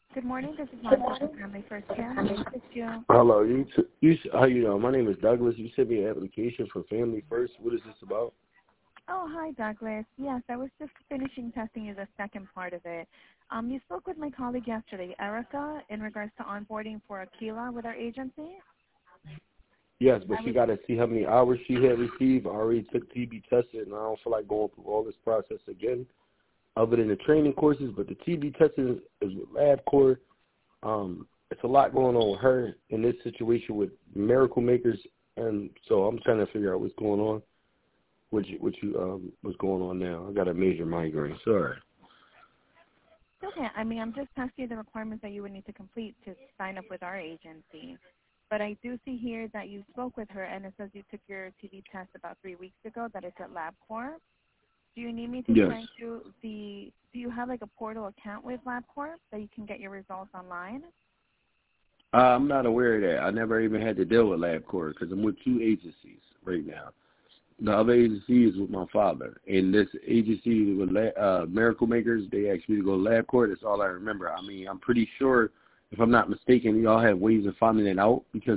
Good morning. This is Martha from Family First Care. How may I assist you? Hello, how you doing? My name is Douglas. You sent me an application for Family First. What is this about? Oh, hi, Douglas. Yes, I was just finishing testing you the second part of it. You spoke with my colleague yesterday, Erica, in regards to onboarding for Aquila with our agency. Yes, but she got to see how many hours she had received. I already took TB tested, and I don't feel like going through all this process again, other than the training courses. But the TB testing is with LabCorp. It's a lot going on with her in this situation with Miracle Makers, and so I'm trying to figure out what's going on. What's going on now? I got a major migraine. Sorry. Okay. I'm just testing the requirements that you would need to complete to sign up with our agency. But I do see here that you spoke with her, and it says you took your TB test about 3 weeks ago. That is at LabCorp. Do you need me to send you do you have like a portal account with LabCorp that you can get your results online? I'm not aware of that. I never even had to deal with LabCorp because I'm with two agencies right now. The other agency is with my father, and this agency with Miracle Makers, they asked me to go to LabCorp. That's all I remember. I'm pretty sure, if I'm not mistaken, y'all have ways of finding it out because,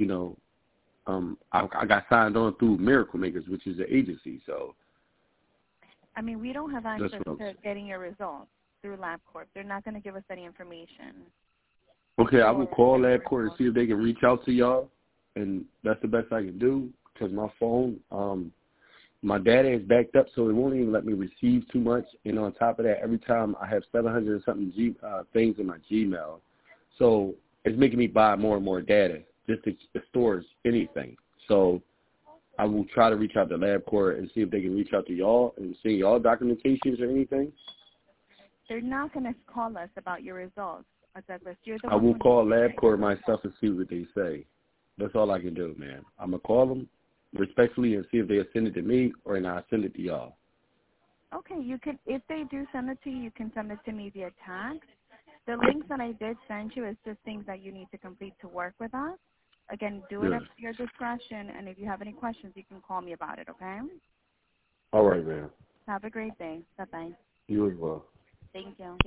I got signed on through Miracle Makers, which is the agency. So, we don't have access to getting your results through LabCorp. They're not going to give us any information. Okay, I will call LabCorp and see if they can reach out to y'all, and that's the best I can do because my phone, my data is backed up, so it won't even let me receive too much. And on top of that, every time I have 700 and something things in my Gmail, so it's making me buy more and more data just to store anything. So I will try to reach out to LabCorp and see if they can reach out to y'all and see y'all documentations or anything. They're not going to call us about your results. Douglas, I will call LabCorp myself and see what they say. That's all I can do, man. I'm going to call them respectfully and see if they'll send it to me or I'll send it to y'all. Okay, you can. If they do send it to you, you can send it to me via text. The links that I did send you is just things that you need to complete to work with us. Again, do it up to your discretion, and if you have any questions, you can call me about it, okay? All right, man. Have a great day. Bye-bye. You as well. Thank you.